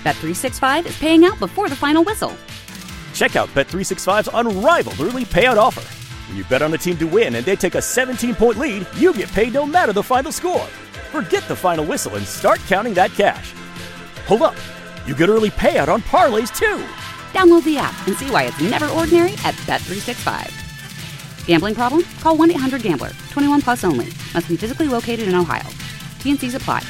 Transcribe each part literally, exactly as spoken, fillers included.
Bet three sixty-five is paying out before the final whistle. Check out Bet three sixty-five's unrivaled early payout offer. When you bet on a team to win and they take a seventeen-point lead, you get paid no matter the final score. Forget the final whistle and start counting that cash. Hold up. You get early payout on parlays, too. Download the app and see why it's never ordinary at Bet three sixty-five. Gambling problem? Call one eight hundred gambler. twenty-one plus only. Must be physically located in Ohio. T and C's apply.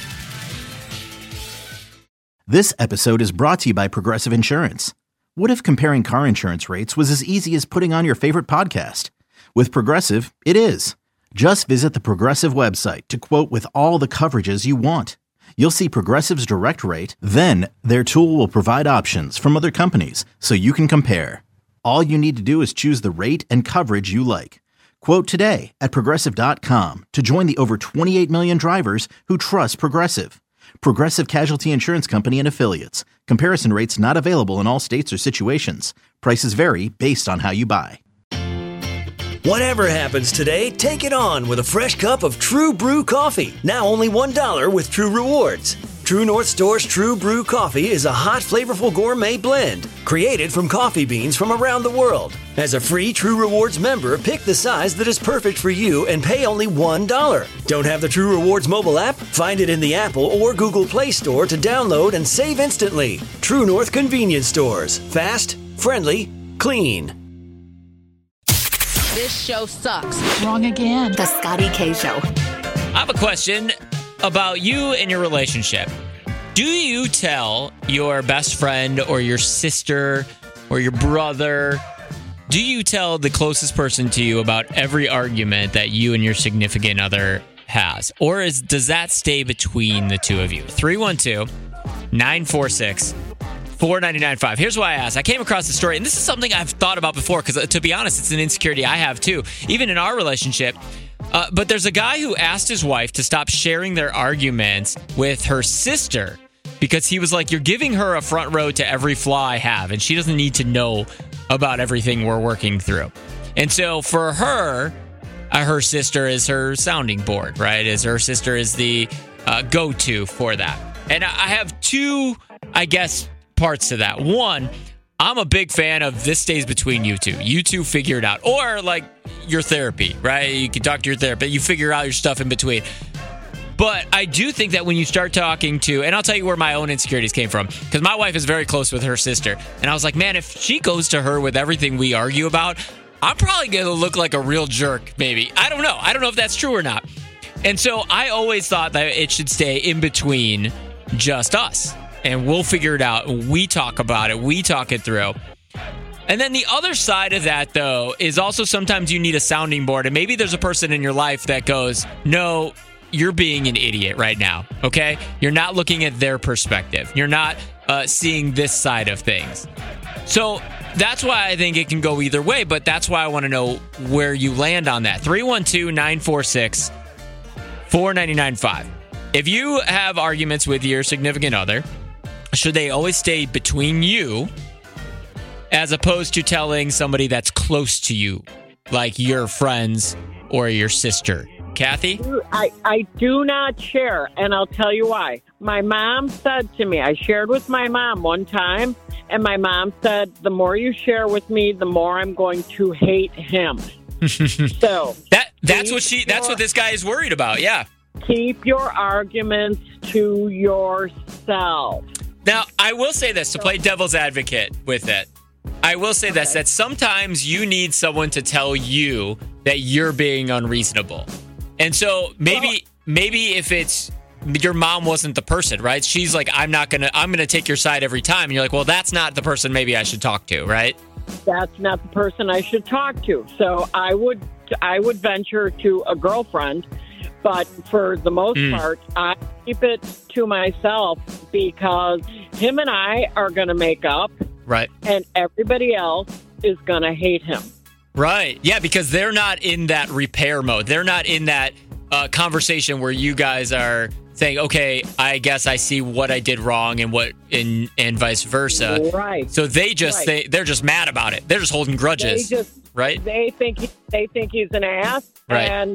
This episode is brought to you by Progressive Insurance. What if comparing car insurance rates was as easy as putting on your favorite podcast? With Progressive, it is. Just visit the Progressive website to quote with all the coverages you want. You'll see Progressive's direct rate, then their tool will provide options from other companies so you can compare. All you need to do is choose the rate and coverage you like. Quote today at Progressive dot com to join the over twenty-eight million drivers who trust Progressive. Progressive Casualty Insurance Company and Affiliates. Comparison rates not available in all states or situations. Prices vary based on how you buy. Whatever happens today, take it on with a fresh cup of True Brew coffee. Now only one dollar with True Rewards. True North Store's True Brew coffee is a hot, flavorful gourmet blend created from coffee beans from around the world. As a free True Rewards member, pick the size that is perfect for you and pay only one dollar. Don't have the True Rewards mobile app? Find it in the Apple or Google Play Store to download and save instantly. True North Convenience Stores. Fast, friendly, clean. This show sucks. Wrong again. The Scotty K Show. I have a question about you and your relationship. Do you tell your best friend or your sister or your brother, do you tell the closest person to you about every argument that you and your significant other has? Or is does that stay between the two of you? three one two, nine four six, four nine nine five. Here's why I asked. I came across the story, and this is something I've thought about before, because to be honest, it's an insecurity I have too, even in our relationship. Uh, but there's a guy who asked his wife to stop sharing their arguments with her sister because he was like, you're giving her a front row to every flaw I have, and she doesn't need to know about everything we're working through. And so for her, uh, her sister is her sounding board, right? Is her sister is the uh, go-to for that. And I have two, I guess, parts to that. One, I'm a big fan of this stays between you two. You two figure it out. Or like your therapy, right? You can talk to your therapist. You figure out your stuff in between. But I do think that when you start talking to, and I'll tell you where my own insecurities came from, because my wife is very close with her sister. And I was like, man, if she goes to her with everything we argue about, I'm probably going to look like a real jerk, maybe. I don't know. I don't know if that's true or not. And so I always thought that it should stay in between just us. And we'll figure it out. We talk about it. We talk it through. And then the other side of that, though, is also sometimes you need a sounding board. And maybe there's a person in your life that goes, no, you're being an idiot right now, okay? You're not looking at their perspective. You're not uh, seeing this side of things. So that's why I think it can go either way, but that's why I want to know where you land on that. three one two, nine four six, four nine nine five. If you have arguments with your significant other, should they always stay between you as opposed to telling somebody that's close to you, like your friends or your sister? Kathy? I, I do not share, and I'll tell you why. My mom said to me, I shared with my mom one time, and my mom said, the more you share with me, the more I'm going to hate him. So that that's what she that's your, what this guy is worried about, yeah. Keep your arguments to yourself. Now, I will say this, to play devil's advocate with it. I will say this, that sometimes you need someone to tell you that you're being unreasonable. And so maybe well, maybe if it's your mom wasn't the person, right? She's like, I'm not going to I'm going to take your side every time. And you're like, well, that's not the person maybe I should talk to, right? That's not the person I should talk to. So I would I would venture to a girlfriend. But for the most mm. part, I keep it to myself because him and I are going to make up. Right. And everybody else is going to hate him. Right. Yeah, because they're not in that repair mode. They're not in that uh, conversation where you guys are saying, okay, I guess I see what I did wrong and what and, and vice versa. Right. So they just right. they, they're just mad about it. They're just holding grudges. They just, right. They think he, they think he's an ass. Right. And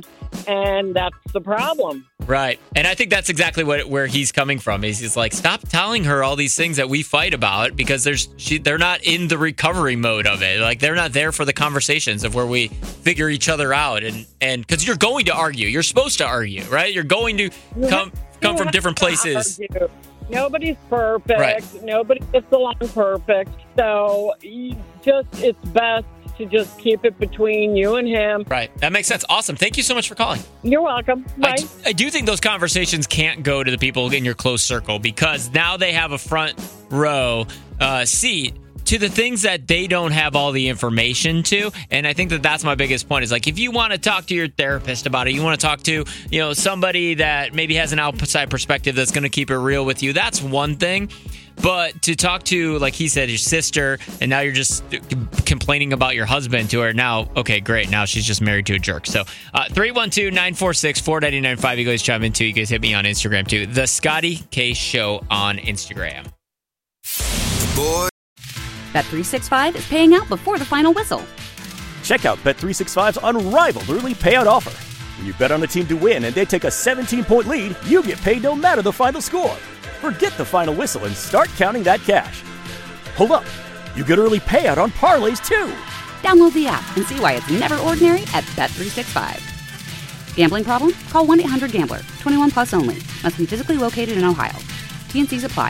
and that's the problem. Right. And I think that's exactly what where he's coming from. He's, he's like, stop telling her all these things that we fight about because there's she, they're not in the recovery mode of it. Like, they're not there for the conversations of where we figure each other out. And and because you're going to argue. You're supposed to argue, right? You're going to come come from different places. Argue. Nobody's perfect. Right. Nobody gets along perfect. So you just it's best to just keep it between you and him. Right. That makes sense. Awesome. Thank you so much for calling. You're welcome. Bye. I, I do think those conversations can't go to the people in your close circle because now they have a front row uh, seat to the things that they don't have all the information to. And I think that that's my biggest point is like, if you want to talk to your therapist about it, you want to talk to, you know, somebody that maybe has an outside perspective that's going to keep it real with you. That's one thing. But to talk to, like he said, your sister, and now you're just complaining about your husband to her. Now, okay, great. Now she's just married to a jerk. So uh, three one two, nine four six, four nine nine five. You guys chime in too. You guys hit me on Instagram too. The Scotty K Show on Instagram. Boy. Bet three sixty-five is paying out before the final whistle. Check out Bet three sixty-five's unrivaled early payout offer. When you bet on a team to win and they take a seventeen-point lead, you get paid no matter the final score. Forget the final whistle and start counting that cash. Hold up. You get early payout on parlays, too. Download the app and see why it's never ordinary at Bet three sixty-five. Gambling problem? Call one eight hundred gambler. twenty-one plus only. Must be physically located in Ohio. T N Cs apply.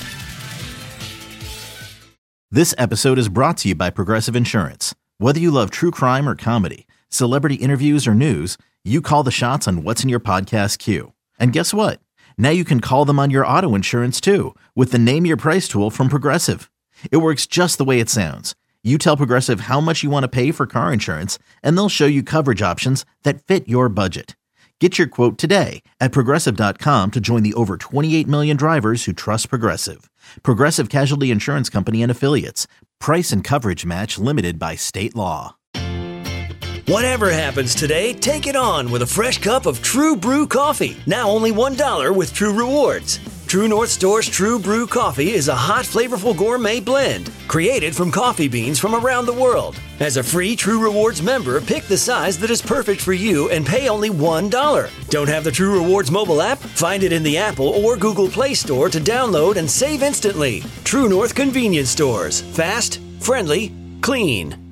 This episode is brought to you by Progressive Insurance. Whether you love true crime or comedy, celebrity interviews or news, you call the shots on what's in your podcast queue. And guess what? Now you can call them on your auto insurance too with the Name Your Price tool from Progressive. It works just the way it sounds. You tell Progressive how much you want to pay for car insurance, and they'll show you coverage options that fit your budget. Get your quote today at Progressive dot com to join the over twenty-eight million drivers who trust Progressive. Progressive Casualty Insurance Company and Affiliates. Price and coverage match limited by state law. Whatever happens today, take it on with a fresh cup of True Brew coffee. Now only one dollar with True Rewards. True North Store's True Brew coffee is a hot, flavorful gourmet blend created from coffee beans from around the world. As a free True Rewards member, pick the size that is perfect for you and pay only one dollar. Don't have the True Rewards mobile app? Find it in the Apple or Google Play Store to download and save instantly. True North Convenience Stores. Fast, friendly, clean.